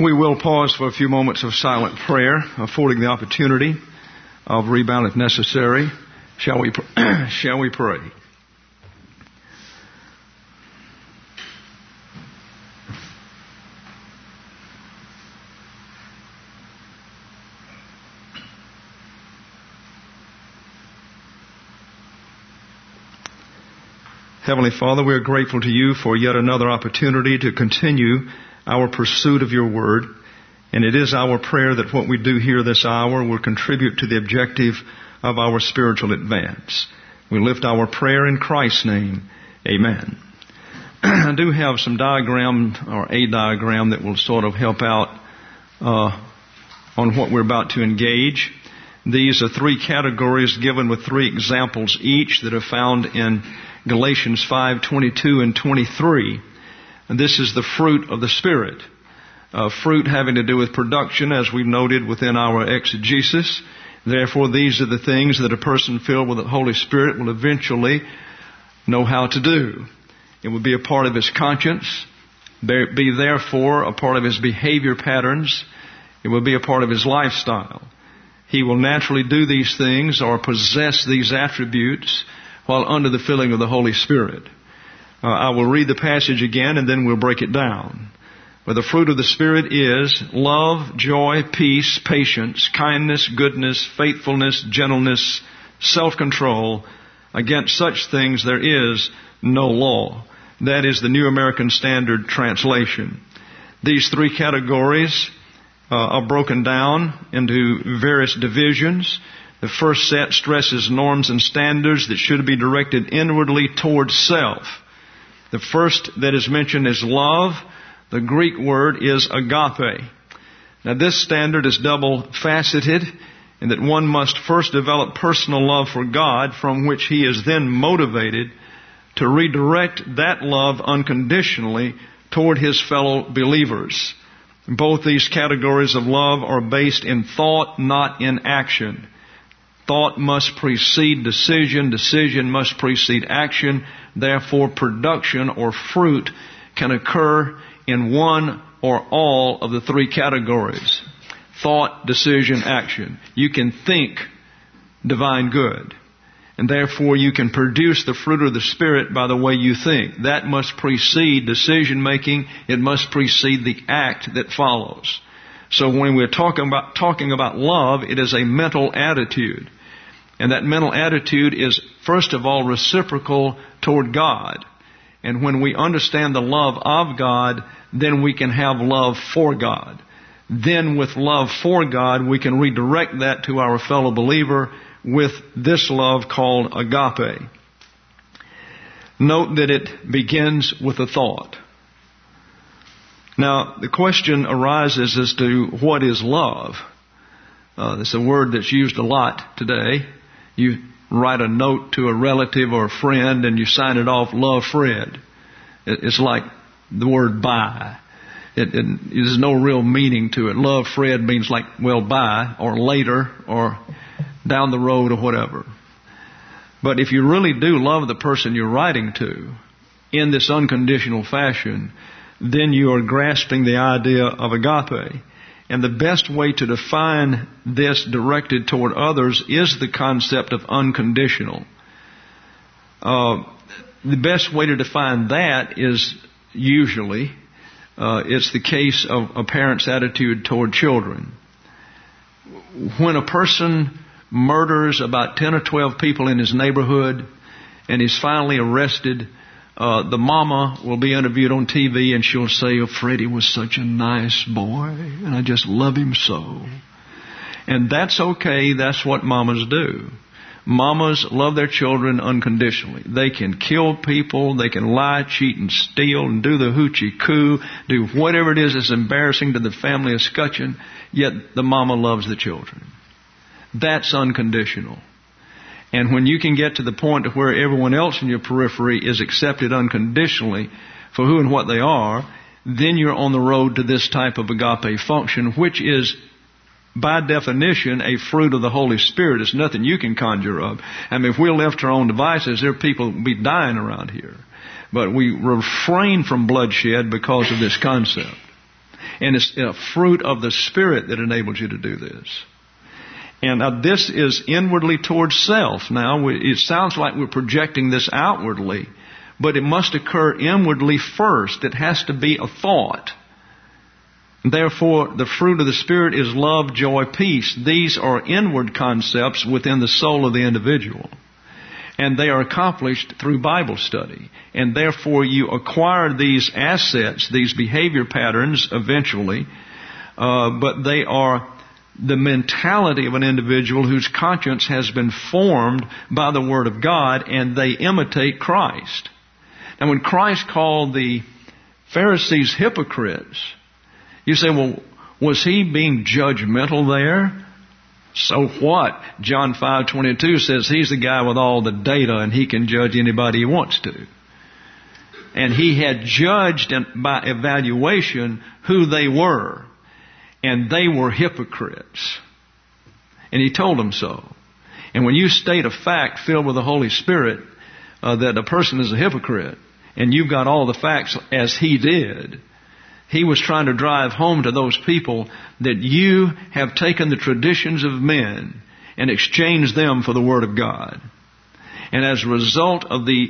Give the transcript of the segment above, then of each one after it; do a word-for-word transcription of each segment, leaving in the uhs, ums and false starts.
We will pause for a few moments of silent prayer, affording the opportunity of rebound if necessary. Shall we, pr- shall we pray? Heavenly Father, we are grateful to you for yet another opportunity to continue our pursuit of your word. And it is our prayer that what we do here this hour will contribute to the objective of our spiritual advance. We lift our prayer in Christ's name. Amen. I do have some diagram or a diagram that will sort of help out uh, on what we're about to engage. These are three categories given with three examples each that are found in Galatians five twenty-two and twenty-three. And this is the fruit of the Spirit. Uh, fruit having to do with production, as we've noted within our exegesis. Therefore, these are the things that a person filled with the Holy Spirit will eventually know how to do. It will be a part of his conscience, be therefore a part of his behavior patterns. It will be a part of his lifestyle. He will naturally do these things or possess these attributes while under the filling of the Holy Spirit. Uh, I will read the passage again and then we'll break it down. Where the fruit of the Spirit is love, joy, peace, patience, kindness, goodness, faithfulness, gentleness, self-control. Against such things there is no law. That is the New American Standard Translation. These three categories uh, are broken down into various divisions. The first set stresses norms and standards that should be directed inwardly towards self. The first that is mentioned is love. The Greek word is agape. Now this standard is double-faceted in that one must first develop personal love for God, from which he is then motivated to redirect that love unconditionally toward his fellow believers. Both these categories of love are based in thought, not in action. Thought must precede decision. Decision must precede action. Therefore, production or fruit can occur in one or all of the three categories. Thought, decision, action. You can think divine good. And therefore, you can produce the fruit of the Spirit by the way you think. That must precede decision making. It must precede the act that follows. So when we're talking about, talking about love, it is a mental attitude. And that mental attitude is, first of all, reciprocal toward God. And when we understand the love of God, then we can have love for God. Then with love for God, we can redirect that to our fellow believer with this love called agape. Note that it begins with a thought. Now, the question arises as to what is love. Uh, it's a word that's used a lot today. You write a note to a relative or a friend and you sign it off, love Fred. It, it's like the word bye. It, it, there's no real meaning to it. Love Fred means like, well, bye, or later, or down the road, or whatever. But if you really do love the person you're writing to in this unconditional fashion, then you are grasping the idea of agape. And the best way to define this directed toward others is the concept of unconditional. Uh, the best way to define that is usually, uh, it's the case of a parent's attitude toward children. When a person murders about ten or twelve people in his neighborhood and is finally arrested, Uh, the mama will be interviewed on T V and she'll say, oh, Freddie was such a nice boy and I just love him so. And that's okay. That's what mamas do. Mamas love their children unconditionally. They can kill people. They can lie, cheat, and steal and do the hoochie coo, do whatever it is that's embarrassing to the family escutcheon, yet the mama loves the children. That's unconditional. And when you can get to the point of where everyone else in your periphery is accepted unconditionally for who and what they are, then you're on the road to this type of agape function, which is, by definition, a fruit of the Holy Spirit. It's nothing you can conjure up. I mean, if we're left to our own devices, there are people who will be dying around here. But we refrain from bloodshed because of this concept. And it's a fruit of the Spirit that enables you to do this. And now this is inwardly towards self. Now, it sounds like we're projecting this outwardly, but it must occur inwardly first. It has to be a thought. Therefore, the fruit of the Spirit is love, joy, peace. These are inward concepts within the soul of the individual. And they are accomplished through Bible study. And therefore, you acquire these assets, these behavior patterns eventually, uh, but they are the mentality of an individual whose conscience has been formed by the Word of God, and they imitate Christ. Now, when Christ called the Pharisees hypocrites, you say, well, was he being judgmental there? So what? John five twenty-two says he's the guy with all the data and he can judge anybody he wants to. And he had judged by evaluation who they were. And they were hypocrites. And he told them so. And when you state a fact filled with the Holy Spirit uh, that a person is a hypocrite, and you've got all the facts as he did, he was trying to drive home to those people that you have taken the traditions of men and exchanged them for the Word of God. And as a result of the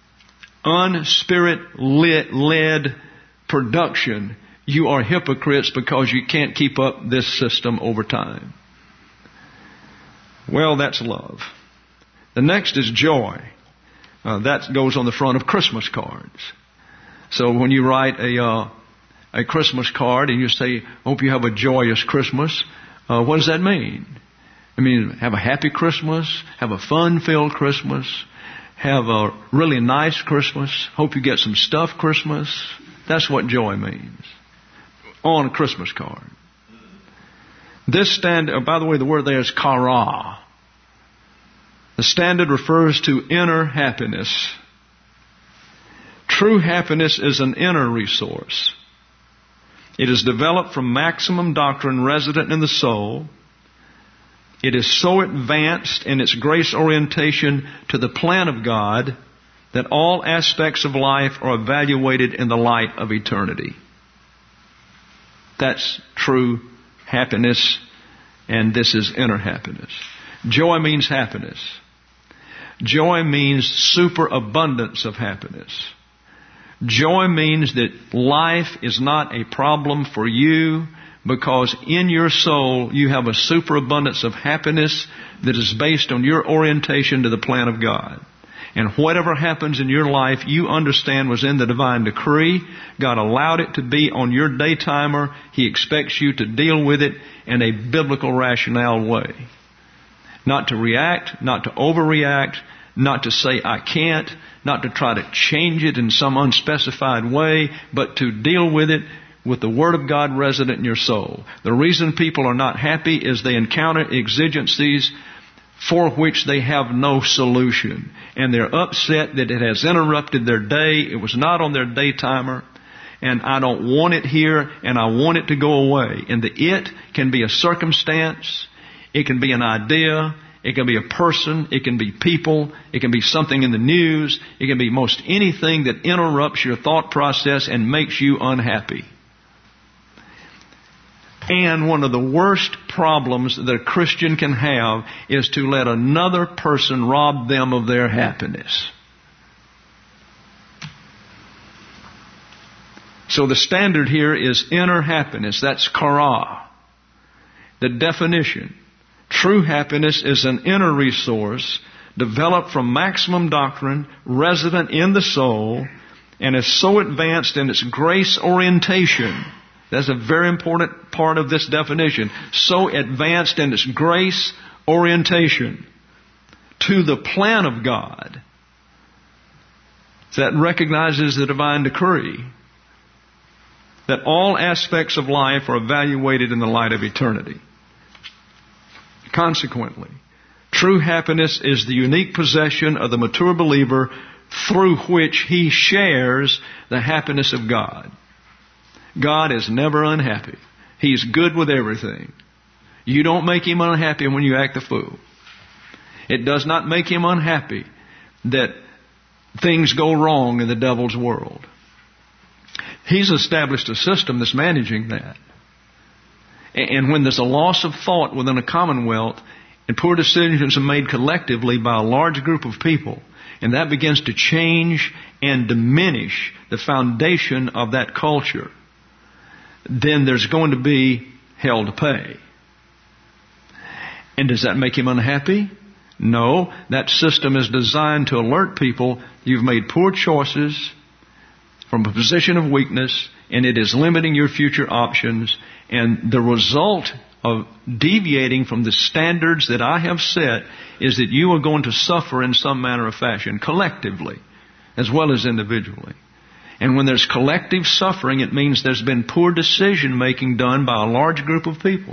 unspirit-led production, you are hypocrites because you can't keep up this system over time. Well, that's love. The next is joy. Uh, that goes on the front of Christmas cards. So when you write a uh, a Christmas card and you say, hope you have a joyous Christmas, uh, what does that mean? I mean, have a happy Christmas, have a fun-filled Christmas, have a really nice Christmas, hope you get some stuff Christmas. That's what joy means on a Christmas card. This standard, oh, by the way, the word there is kara. The standard refers to inner happiness. True happiness is an inner resource. It is developed from maximum doctrine resident in the soul. It is so advanced in its grace orientation to the plan of God that all aspects of life are evaluated in the light of eternity. That's true happiness, and this is inner happiness. Joy means happiness. Joy means superabundance of happiness. Joy means that life is not a problem for you because in your soul you have a superabundance of happiness that is based on your orientation to the plan of God. And whatever happens in your life, you understand was in the divine decree. God allowed it to be on your day timer. He expects you to deal with it in a biblical rationale way. Not to react, not to overreact, not to say I can't, not to try to change it in some unspecified way, but to deal with it with the Word of God resident in your soul. The reason people are not happy is they encounter exigencies for which they have no solution. And they're upset that it has interrupted their day. It was not on their day timer. And I don't want it here, and I want it to go away. And the it can be a circumstance. It can be an idea. It can be a person. It can be people. It can be something in the news. It can be most anything that interrupts your thought process and makes you unhappy. And one of the worst problems that a Christian can have is to let another person rob them of their happiness. So the standard here is inner happiness. That's kara. The definition. True happiness is an inner resource developed from maximum doctrine, resident in the soul, and is so advanced in its grace orientation. That's a very important part of this definition. So advanced in its grace orientation to the plan of God that recognizes the divine decree that all aspects of life are evaluated in the light of eternity. Consequently, true happiness is the unique possession of the mature believer through which he shares the happiness of God. God is never unhappy. He's good with everything. You don't make Him unhappy when you act the fool. It does not make Him unhappy that things go wrong in the devil's world. He's established a system that's managing that. And when there's a loss of thought within a commonwealth, and poor decisions are made collectively by a large group of people, and that begins to change and diminish the foundation of that culture, then there's going to be hell to pay. And does that make him unhappy? No. That system is designed to alert people you've made poor choices from a position of weakness, and it is limiting your future options. And the result of deviating from the standards that I have set is that you are going to suffer in some manner or fashion, collectively, as well as individually. And when there's collective suffering, it means there's been poor decision making done by a large group of people.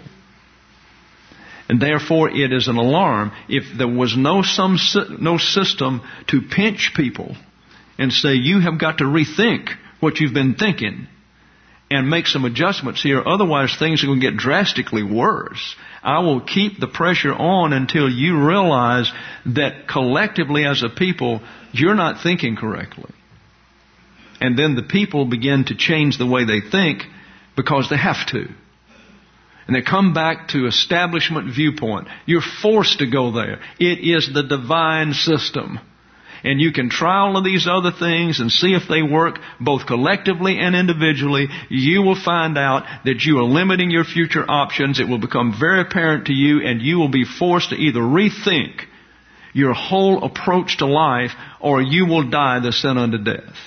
And therefore it is an alarm. If there was no some no system to pinch people and say, you have got to rethink what you've been thinking and make some adjustments here, otherwise things are going to get drastically worse. I will keep the pressure on until you realize that collectively as a people, you're not thinking correctly. And then the people begin to change the way they think because they have to. And they come back to establishment viewpoint. You're forced to go there. It is the divine system. And you can try all of these other things and see if they work both collectively and individually. You will find out that you are limiting your future options. It will become very apparent to you, and you will be forced to either rethink your whole approach to life, or you will die the sin unto death.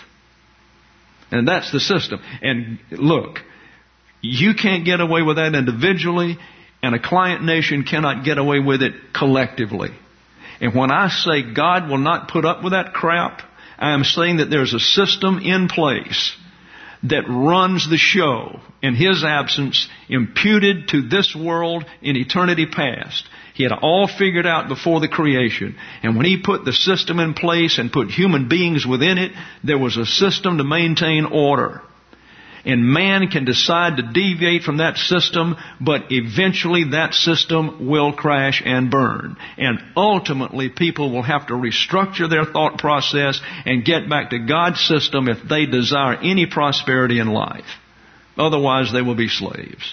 And that's the system. And look, you can't get away with that individually, and a client nation cannot get away with it collectively. And when I say God will not put up with that crap, I am saying that there's a system in place that runs the show in His absence, imputed to this world in eternity past. He had all figured out before the creation. And when He put the system in place and put human beings within it, there was a system to maintain order. And man can decide to deviate from that system, but eventually that system will crash and burn. And ultimately people will have to restructure their thought process and get back to God's system if they desire any prosperity in life. Otherwise they will be slaves.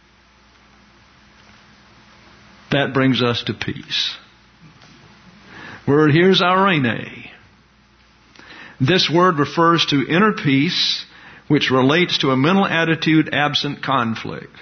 That brings us to peace. Word here is eirene. This word refers to inner peace, which relates to a mental attitude absent conflict.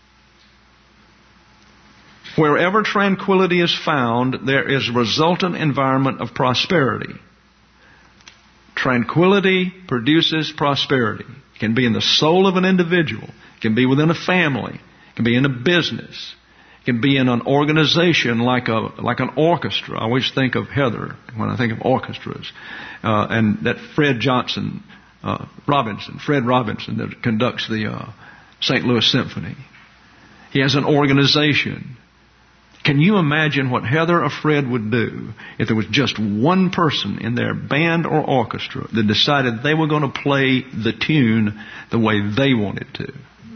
Wherever tranquility is found, there is a resultant environment of prosperity. Tranquility produces prosperity. It can be in the soul of an individual. It can be within a family. It can be in a business. It can be in an organization like a like an orchestra. I always think of Heather when I think of orchestras. Uh, and that Fred Johnson Uh, Robinson, Fred Robinson, that conducts the uh, Saint Louis Symphony. He has an organization. Can you imagine what Heather or Fred would do if there was just one person in their band or orchestra that decided they were going to play the tune the way they wanted to?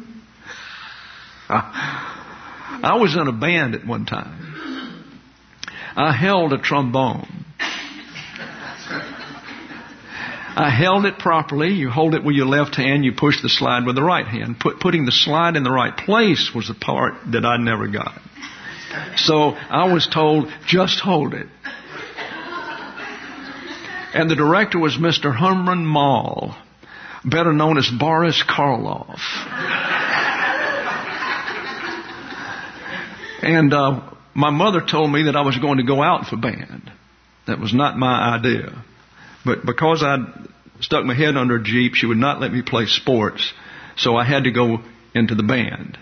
I, I was in a band at one time. I held a trombone. I held it properly. You hold it with your left hand. You push the slide with the right hand. Put, putting the slide in the right place was the part that I never got. So I was told, just hold it. And the director was Mister Herman Mall, better known as Boris Karloff. And uh, my mother told me that I was going to go out for band. That was not my idea. But because I'd stuck my head under a Jeep, she would not let me play sports. So I had to go into the band.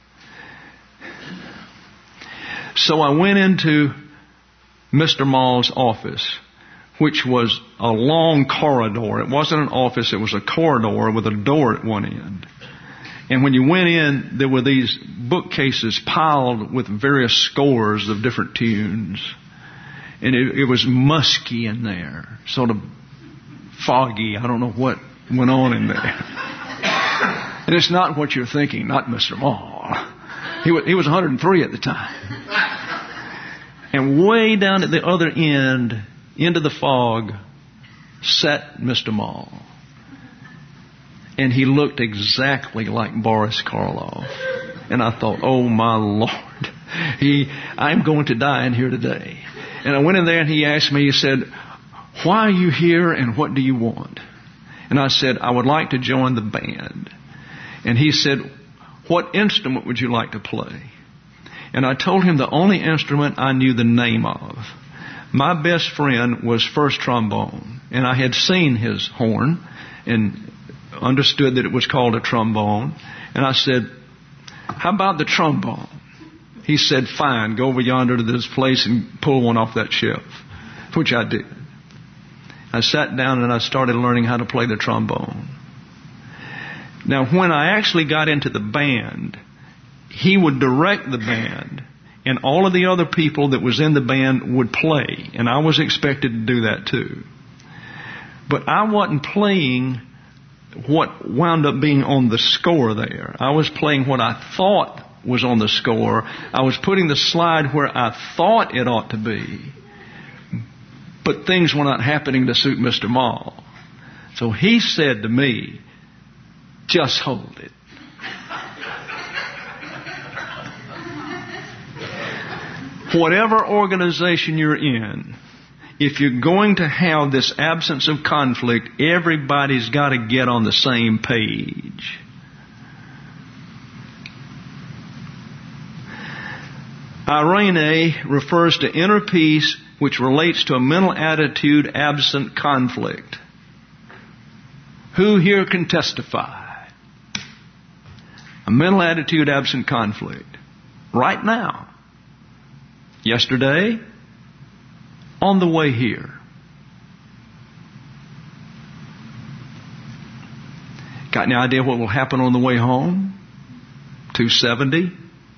So I went into Mister Mall's office, which was a long corridor. It wasn't an office, it was a corridor with a door at one end. And when you went in, there were these bookcases piled with various scores of different tunes. And it, it was musky in there, sort of foggy. I don't know what went on in there. And it's not what you're thinking, not Mister Mall. He was, he was one hundred three at the time. And way down at the other end, into the fog, sat Mister Mall. And he looked exactly like Boris Karloff. And I thought, oh my Lord, he, I'm going to die in here today. And I went in there and he asked me, he said, why are you here and what do you want? And I said, I would like to join the band. And he said, what instrument would you like to play? And I told him the only instrument I knew the name of. My best friend was first trombone. And I had seen his horn and understood that it was called a trombone. And I said, how about the trombone? He said, fine, go over yonder to this place and pull one off that shelf, which I did. I sat down and I started learning how to play the trombone. Now, when I actually got into the band, he would direct the band, and all of the other people that was in the band would play, and I was expected to do that too. But I wasn't playing what wound up being on the score there. I was playing what I thought was on the score. I was putting the slide where I thought it ought to be. But things were not happening to suit Mister Mall. So he said to me, just hold it. Whatever organization you're in, if you're going to have this absence of conflict, everybody's got to get on the same page. Irene refers to inner peace, which relates to a mental attitude absent conflict. Who here can testify? A mental attitude absent conflict. Right now. Yesterday. On the way here. Got any idea what will happen on the way home? two seventy.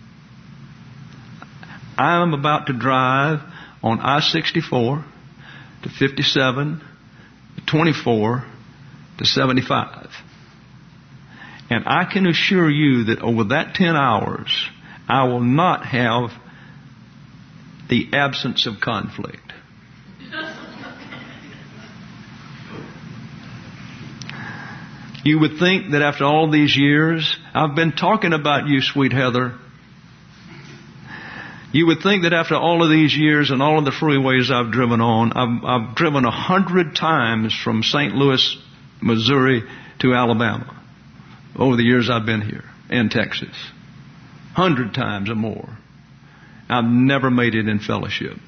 I'm about to drive on I sixty-four to fifty-seven to twenty-four to seventy-five. And I can assure you that over that ten hours, I will not have the absence of conflict. You would think that after all these years, I've been talking about you, sweet Heather. You would think that after all of these years and all of the freeways I've driven on, I've, I've driven a hundred times from Saint Louis, Missouri to Alabama over the years I've been here, and Texas. Hundred times or more. I've never made it in fellowship.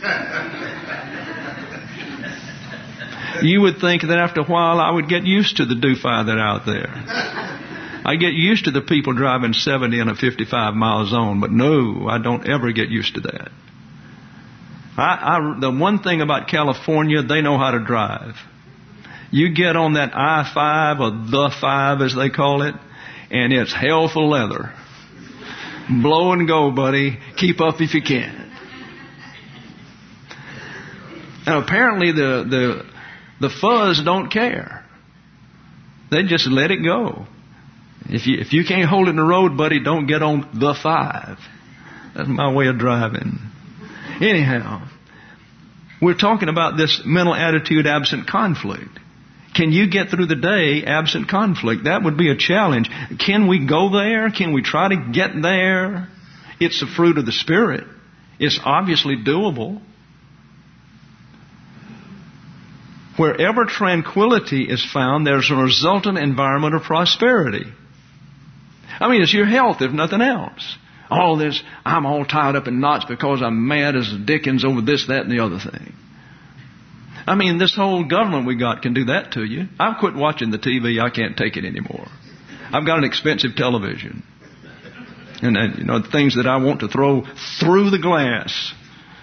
You would think that after a while I would get used to the doofi that are out there. I get used to the people driving seventy in a fifty-five mile zone, but no, I don't ever get used to that. I, I, the one thing about California, they know how to drive. You get on that I five or the five as they call it, and it's hell for leather. Blow and go, buddy. Keep up if you can. And apparently the, the, the fuzz don't care. They just let it go. If you, if you can't hold it in the road, buddy, don't get on the five. That's my way of driving. Anyhow, we're talking about this mental attitude absent conflict. Can you get through the day absent conflict? That would be a challenge. Can we go there? Can we try to get there? It's a fruit of the Spirit. It's obviously doable. Wherever tranquility is found, there's a resultant environment of prosperity. I mean, it's your health, if nothing else. All this, I'm all tied up in knots because I'm mad as the dickens over this, that, and the other thing. I mean, this whole government we got can do that to you. I've quit watching the T V. I can't take it anymore. I've got an expensive television. And, uh, you know, things that I want to throw through the glass.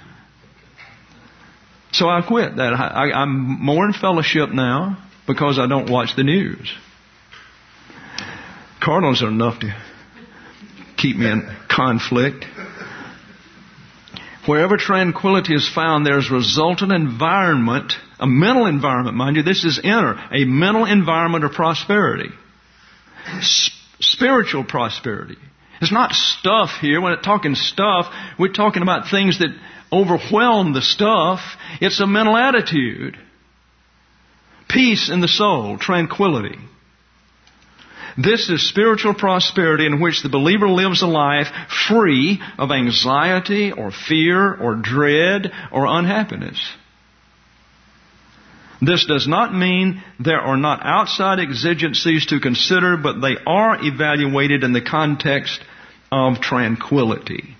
So I quit that. I, I, I'm more in fellowship now because I don't watch the news. Cardinals are enough to keep me in conflict. Wherever tranquility is found, there's resultant environment, a mental environment, mind you. This is inner, a mental environment of prosperity. S- spiritual prosperity. It's not stuff here. When we're talking stuff, we're talking about things that overwhelm the stuff. It's a mental attitude. Peace in the soul, tranquility. This is spiritual prosperity in which the believer lives a life free of anxiety or fear or dread or unhappiness. This does not mean there are not outside exigencies to consider, but they are evaluated in the context of tranquility.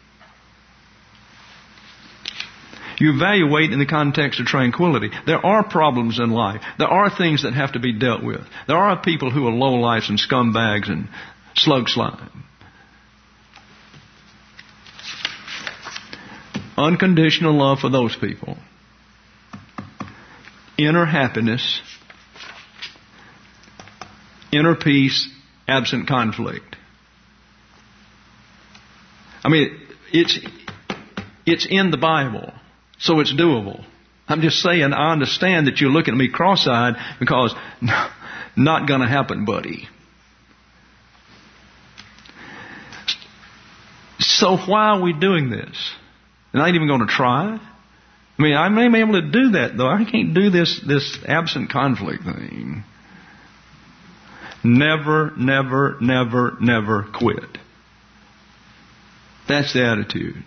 You evaluate in the context of tranquility. There are problems in life. There are things that have to be dealt with. There are people who are lowlifes and scumbags and slug slime. Unconditional love for those people. Inner happiness. Inner peace, absent conflict. I mean, it's, it's in the Bible. So it's doable. I'm just saying, I understand that you're looking at me cross-eyed because no, not going to happen, buddy. So why are we doing this? And I ain't even going to try. I mean, I may be able to do that, though. I can't do this, this absent conflict thing. Never, never, never, never quit. That's the attitude.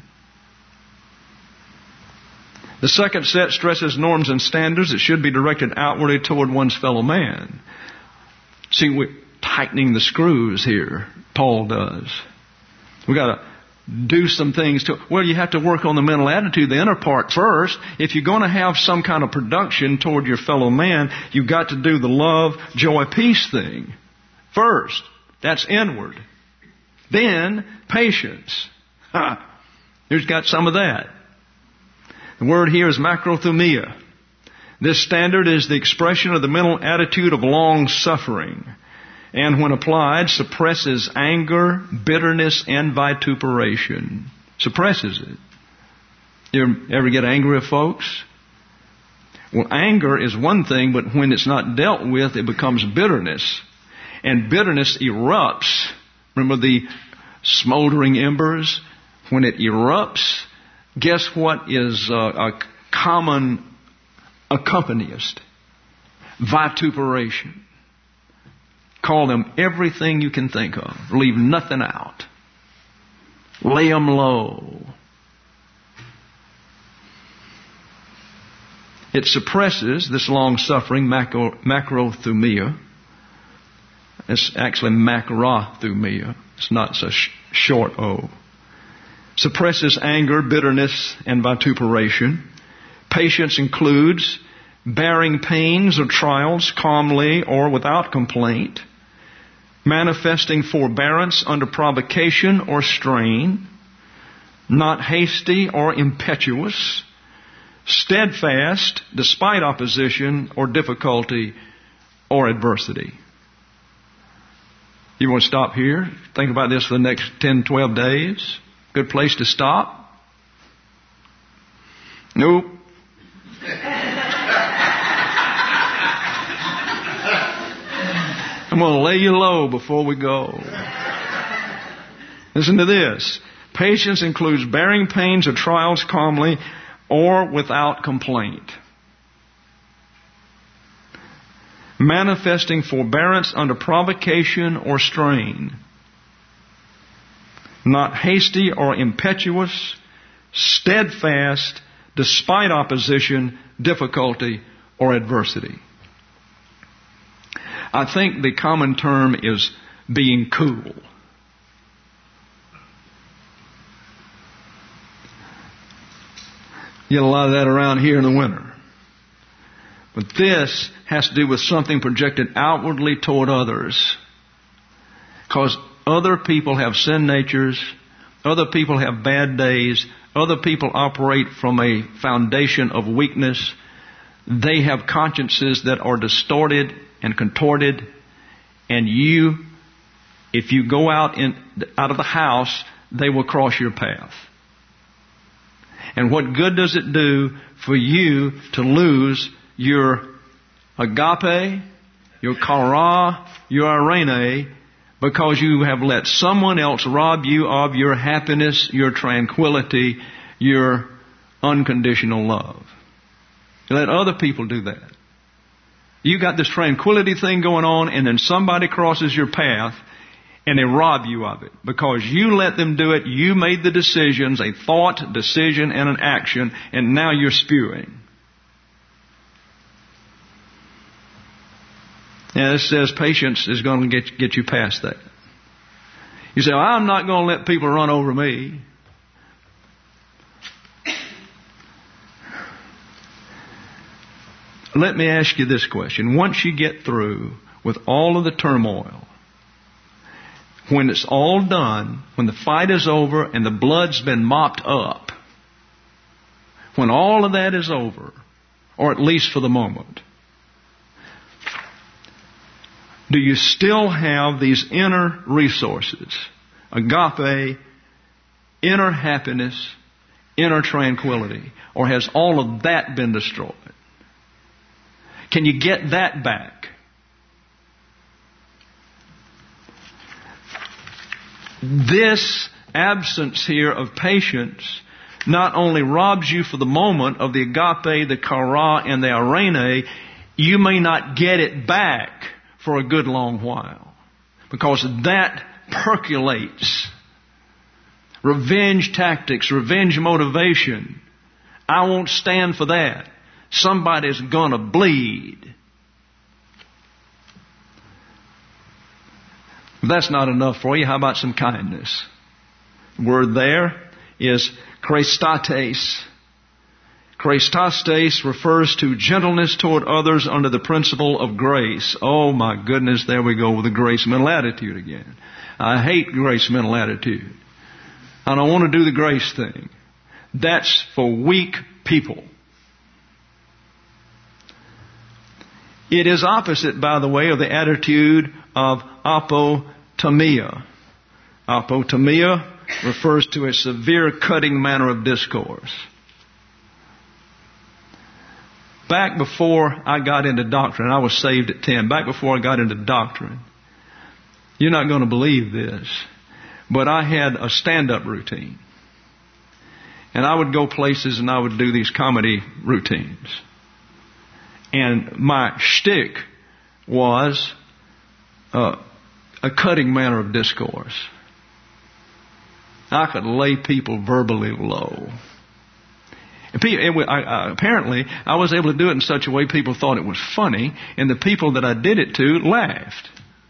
The second set stresses norms and standards that should be directed outwardly toward one's fellow man. See, we're tightening the screws here. Paul does. We've got to do some things to, well, you have to work on the mental attitude, the inner part first. If you're going to have some kind of production toward your fellow man, you've got to do the love, joy, peace thing first. That's inward. Then, patience. Ha! Here's got some of that. The word here is macrothumia. This standard is the expression of the mental attitude of long suffering, and when applied, suppresses anger, bitterness, and vituperation. Suppresses it. You ever get angry with folks? Well, anger is one thing, but when it's not dealt with, it becomes bitterness. And bitterness erupts. Remember the smoldering embers? When it erupts, guess what is uh, a common accompanist? Vituperation. Call them everything you can think of. Leave nothing out. Lay them low. It suppresses this long-suffering macro, macrothumia. It's actually macrothumia. It's not such a short O. Suppresses anger, bitterness, and vituperation. Patience includes bearing pains or trials calmly or without complaint, manifesting forbearance under provocation or strain, not hasty or impetuous, steadfast despite opposition or difficulty or adversity. You want to stop here? Think about this for the next ten, twelve days. Good place to stop? Nope. I'm going to lay you low before we go. Listen to this. Patience includes bearing pains or trials calmly or without complaint. Manifesting forbearance under provocation or strain. Not hasty or impetuous, steadfast despite opposition, difficulty, or adversity. I think the common term is being cool. You get a lot of that around here in the winter. But this has to do with something projected outwardly toward others. Because other people have sin natures. Other people have bad days. Other people operate from a foundation of weakness. They have consciences that are distorted and contorted. And you, if you go out in, out of the house, they will cross your path. And what good does it do for you to lose your agape, your chara, your irene, because you have let someone else rob you of your happiness, your tranquility, your unconditional love? You let other people do that. You got this tranquility thing going on, and then somebody crosses your path and they rob you of it. Because you let them do it, you made the decisions, a thought, decision, and an action, and now you're spewing. And this says patience is going to get, get you past that. You say, well, I'm not going to let people run over me. Let me ask you this question. Once you get through with all of the turmoil, when it's all done, when the fight is over and the blood's been mopped up, when all of that is over, or at least for the moment, do you still have these inner resources? Agape, inner happiness, inner tranquility. Or has all of that been destroyed? Can you get that back? This absence here of patience not only robs you for the moment of the agape, the chara, and the eirene, you may not get it back for a good long while. Because that percolates. Revenge tactics, revenge motivation. I won't stand for that. Somebody's gonna bleed. If that's not enough for you, how about some kindness? The word there is chrestotes. Chrestotes refers to gentleness toward others under the principle of grace. Oh my goodness, there we go with the grace mental attitude again. I hate grace mental attitude. I don't want to do the grace thing. That's for weak people. It is opposite, by the way, of the attitude of apotomia. Apotomia refers to a severe cutting manner of discourse. Back before I got into doctrine, I was saved at ten. Back before I got into doctrine, you're not going to believe this, but I had a stand-up routine. And I would go places and I would do these comedy routines. And my shtick was uh, a cutting manner of discourse. I could lay people verbally low. And people, it, I, I, apparently, I was able to do it in such a way people thought it was funny, and the people that I did it to laughed.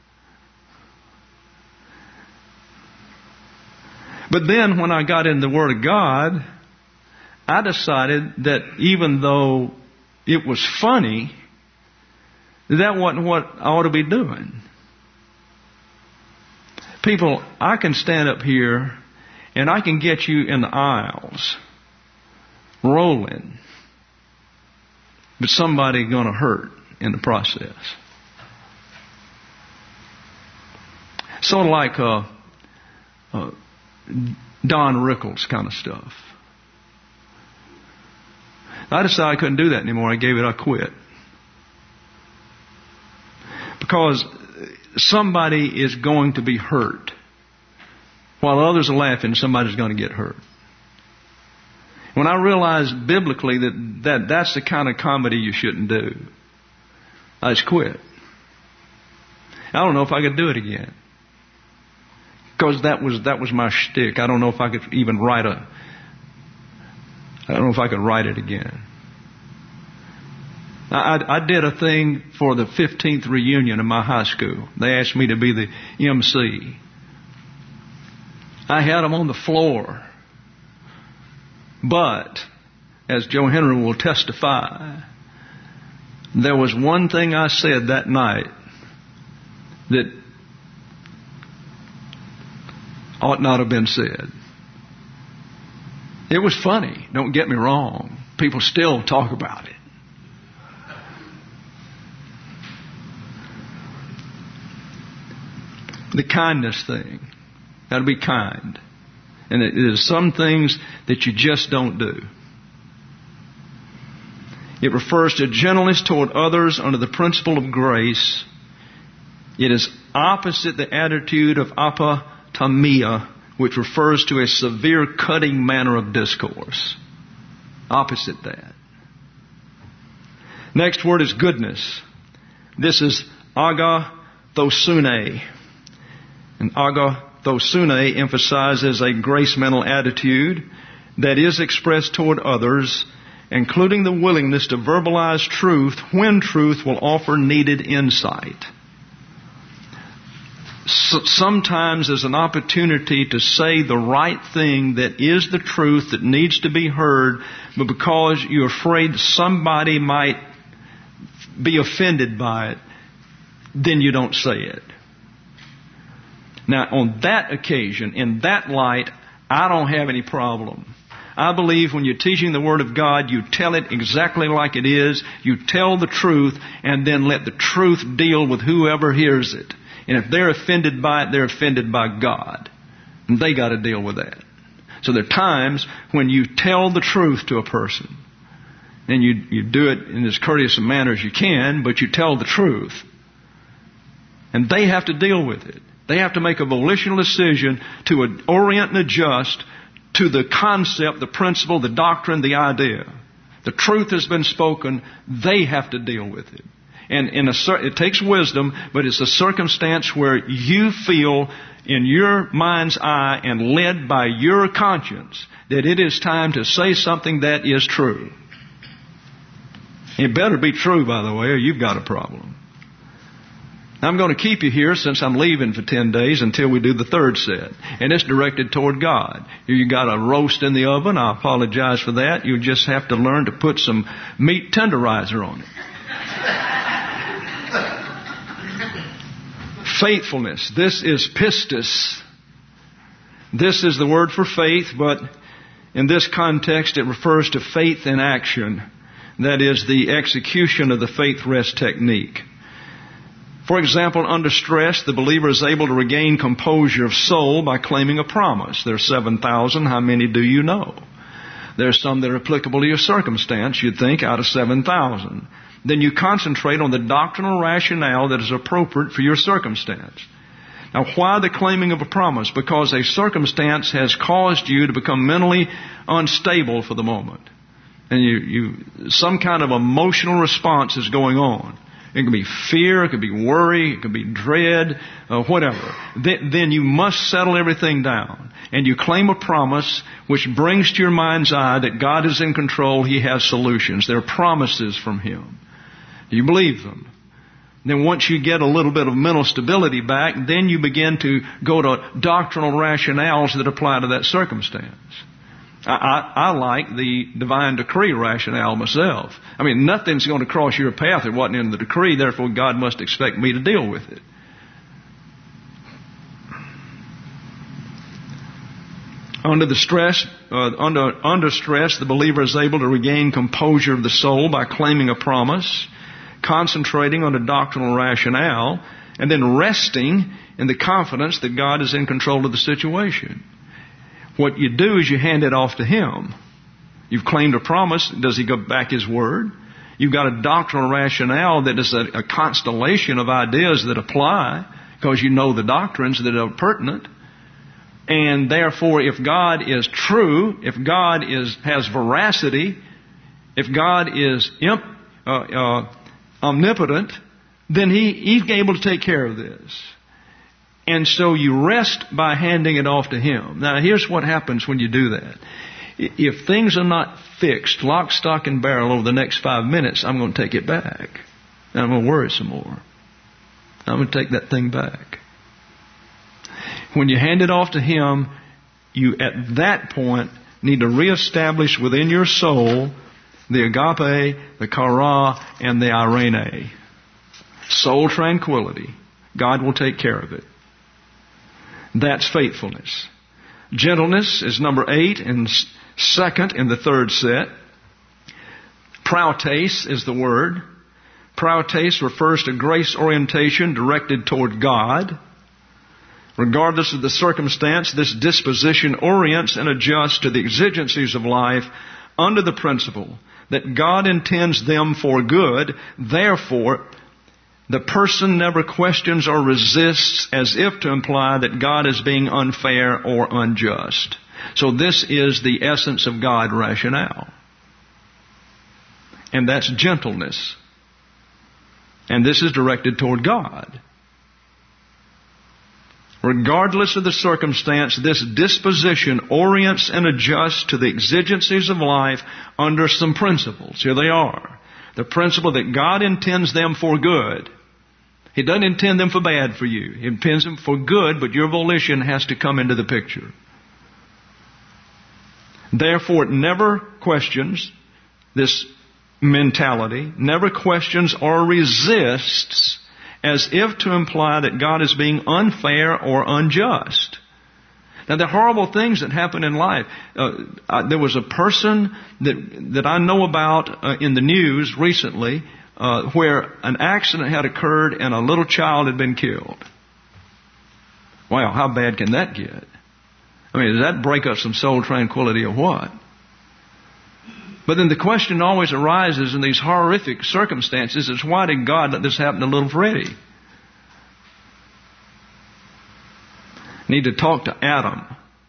But then when I got in the Word of God, I decided that even though it was funny, that wasn't what I ought to be doing. People, I can stand up here and I can get you in the aisles rolling, but somebody's going to hurt in the process. Sort of like uh, uh, Don Rickles kind of stuff. I decided I couldn't do that anymore. I gave it, I quit. Because somebody is going to be hurt. While others are laughing, somebody's going to get hurt. When I realized biblically that, that that's the kind of comedy you shouldn't do, I just quit. I don't know if I could do it again. Because that was, that was my shtick. I don't know if I could even write a, I don't know if I could write it again. I, I, I did a thing for the fifteenth reunion of my high school. They asked me to be the M C. I had them on the floor. But, as Joe Henry will testify, there was one thing I said that night that ought not have been said. It was funny, don't get me wrong. People still talk about it. The kindness thing. Got to be kind. And there's some things that you just don't do. It refers to gentleness toward others under the principle of grace. It is opposite the attitude of apotomia, which refers to a severe cutting manner of discourse. Opposite that. Next word is goodness. This is agathosune. And agathosune emphasizes a grace mental attitude that is expressed toward others, including the willingness to verbalize truth when truth will offer needed insight. So sometimes there's an opportunity to say the right thing that is the truth that needs to be heard, but because you're afraid somebody might be offended by it, then you don't say it. Now, on that occasion, in that light, I don't have any problem. I believe when you're teaching the Word of God, you tell it exactly like it is. You tell the truth, and then let the truth deal with whoever hears it. And if they're offended by it, they're offended by God. And they got to deal with that. So there are times when you tell the truth to a person. And you, you do it in as courteous a manner as you can, but you tell the truth. And they have to deal with it. They have to make a volitional decision to orient and adjust to the concept, the principle, the doctrine, the idea. The truth has been spoken. They have to deal with it. And in a, it takes wisdom, but it's a circumstance where you feel in your mind's eye and led by your conscience that it is time to say something that is true. It better be true, by the way, or you've got a problem. I'm going to keep you here since I'm leaving for ten days until we do the third set. And it's directed toward God. You got a roast in the oven. I apologize for that. You just have to learn to put some meat tenderizer on it. Faithfulness. This is pistis. This is the word for faith, but in this context it refers to faith in action. That is the execution of the faith rest technique. For example, under stress, the believer is able to regain composure of soul by claiming a promise. There are seven thousand. How many do you know? There are some that are applicable to your circumstance, you'd think, out of seven thousand. Then you concentrate on the doctrinal rationale that is appropriate for your circumstance. Now, why the claiming of a promise? Because a circumstance has caused you to become mentally unstable for the moment. And you, you, some kind of emotional response is going on. It could be fear, it could be worry, it could be dread, uh, whatever. Th- then you must settle everything down. And you claim a promise which brings to your mind's eye that God is in control, He has solutions. There are promises from Him. You believe them. Then once you get a little bit of mental stability back, then you begin to go to doctrinal rationales that apply to that circumstance. I, I, I like the divine decree rationale myself. I mean, nothing's going to cross your path that wasn't in the decree, therefore God must expect me to deal with it. Under the stress, uh, under, under stress, the believer is able to regain composure of the soul by claiming a promise, concentrating on a doctrinal rationale, and then resting in the confidence that God is in control of the situation. What you do is you hand it off to Him. You've claimed a promise. Does He go back His word? You've got a doctrinal rationale that is a, a constellation of ideas that apply because you know the doctrines that are pertinent. And therefore, if God is true, if God is has veracity, if God is imp, uh, uh, omnipotent, then he, He's able to take care of this. And so you rest by handing it off to Him. Now, here's what happens when you do that. If things are not fixed, lock, stock, and barrel over the next five minutes, I'm going to take it back. And I'm going to worry some more. I'm going to take that thing back. When you hand it off to Him, you at that point need to reestablish within your soul the agape, the chara, and the irene. Soul tranquility. God will take care of it. That's faithfulness. Gentleness is number eight and second in the third set. Prautes is the word. Prautes refers to grace orientation directed toward God. Regardless of the circumstance, this disposition orients and adjusts to the exigencies of life under the principle that God intends them for good. Therefore, the person never questions or resists as if to imply that God is being unfair or unjust. So this is the essence of God rationale. And that's gentleness. And this is directed toward God. Regardless of the circumstance, this disposition orients and adjusts to the exigencies of life under some principles. Here they are. The principle that God intends them for good. He doesn't intend them for bad for you. He intends them for good, but your volition has to come into the picture. Therefore, it never questions this mentality, never questions or resists as if to imply that God is being unfair or unjust. Now, there are horrible things that happen in life. Uh, I, there was a person that that I know about uh, in the news recently uh, where an accident had occurred and a little child had been killed. Wow, how bad can that get? I mean, does that break up some soul tranquility or what? But then the question always arises in these horrific circumstances is, why did God let this happen to little Freddie? Need to talk to Adam.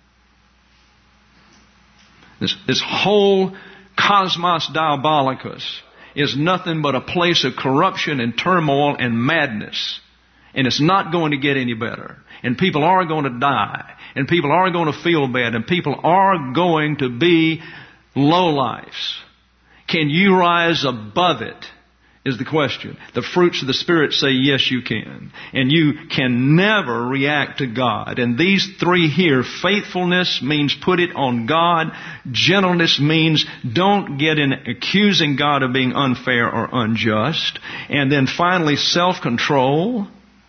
This, this whole cosmos diabolicus is nothing but a place of corruption and turmoil and madness. And it's not going to get any better. And people are going to die. And people are going to feel bad. And people are going to be lowlifes. Can you rise above it? Is the question. The fruits of the Spirit say yes, you can. And you can never react to God. And these three here, faithfulness means put it on God. Gentleness means don't get in accusing God of being unfair or unjust. And then finally, self-control.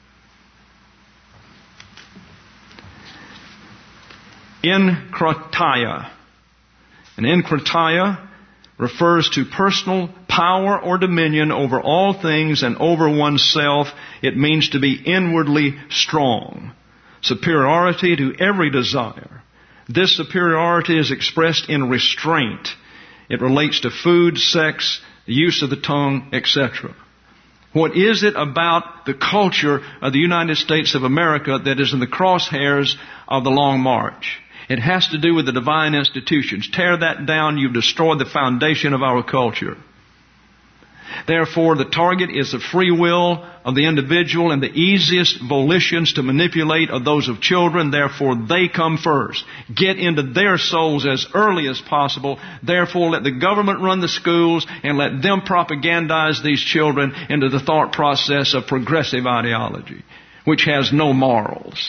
Enkrataya. And enkrataya refers to personal power or dominion over all things and over oneself. It means to be inwardly strong. Superiority to every desire. This superiority is expressed in restraint. It relates to food, sex, the use of the tongue, et cetera. What is it about the culture of the United States of America that is in the crosshairs of the Long March? It has to do with the divine institutions. Tear that down, you've destroyed the foundation of our culture. Therefore, the target is the free will of the individual, and the easiest volitions to manipulate are those of children. Therefore, they come first. Get into their souls as early as possible. Therefore, let the government run the schools and let them propagandize these children into the thought process of progressive ideology, which has no morals.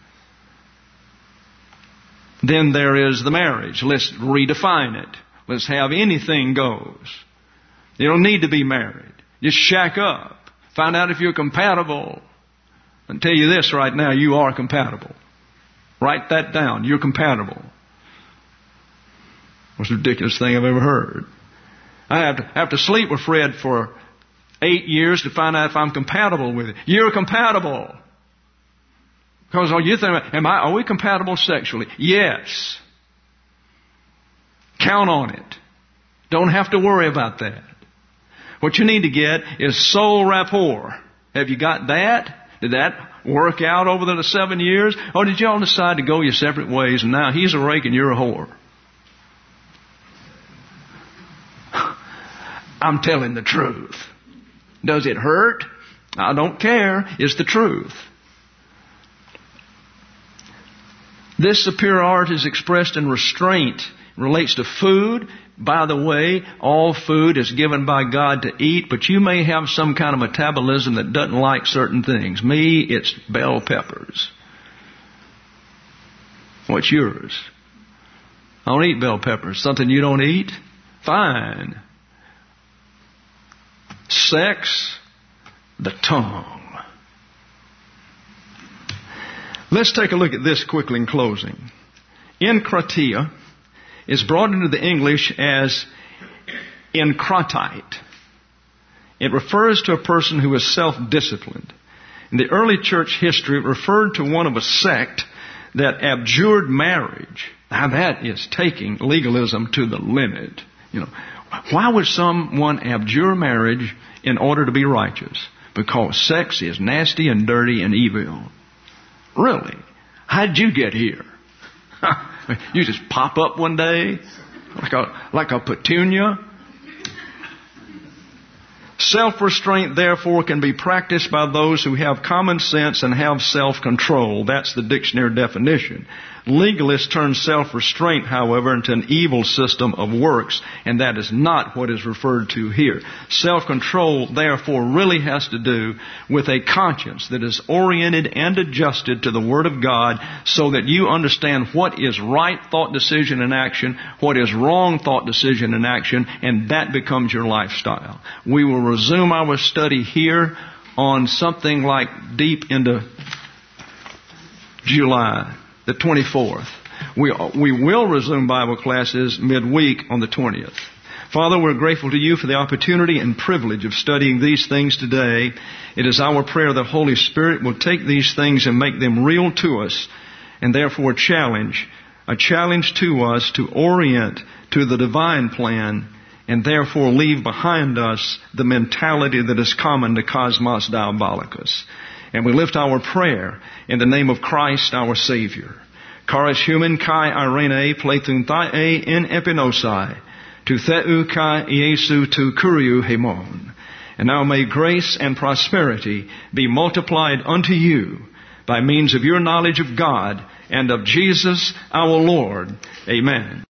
Then there is the marriage. Let's redefine it. Let's have anything goes. You don't need to be married. Just shack up. Find out if you're compatible. I'll tell you this right now, you are compatible. Write that down. You're compatible. Most ridiculous thing I've ever heard. I have to have to sleep with Fred for eight years to find out if I'm compatible with it. You're compatible. Because all you think, am I, are we compatible sexually? Yes. Count on it. Don't have to worry about that. What you need to get is soul rapport. Have you got that? Did that work out over the seven years? Or did y'all decide to go your separate ways and now he's a rake and you're a whore? I'm telling the truth. Does it hurt? I don't care. It's the truth. This superiority is expressed in restraint. It relates to food. By the way, all food is given by God to eat, but you may have some kind of metabolism that doesn't like certain things. Me, it's bell peppers. What's yours? I don't eat bell peppers. Something you don't eat? Fine. Sex, the tongue. Let's take a look at this quickly in closing. Enkratia is brought into the English as enkratite. It refers to a person who is self-disciplined. In the early church history, it referred to one of a sect that abjured marriage. Now that is taking legalism to the limit. You know, why would someone abjure marriage in order to be righteous? Because sex is nasty and dirty and evil. Really? How'd you get here? You just pop up one day like a, like a petunia? Self-restraint, therefore, can be practiced by those who have common sense and have self-control. That's the dictionary definition. Legalists turn self-restraint, however, into an evil system of works, and that is not what is referred to here. Self-control, therefore, really has to do with a conscience that is oriented and adjusted to the Word of God so that you understand what is right thought, decision, and action, what is wrong thought, decision, and action, and that becomes your lifestyle. We will resume our study here on something like deep into July the twenty-fourth. We, we will resume Bible classes midweek on the twentieth. Father, we're grateful to you for the opportunity and privilege of studying these things today. It is our prayer that Holy Spirit will take these things and make them real to us, and therefore a challenge, a challenge to us to orient to the divine plan, and therefore leave behind us the mentality that is common to Cosmos Diabolicus. And we lift our prayer in the name of Christ our Savior. Charis human kai irene plethun thai in epinosai, to theu kai Iesu tu kuriu hemon. And now may grace and prosperity be multiplied unto you by means of your knowledge of God and of Jesus our Lord. Amen.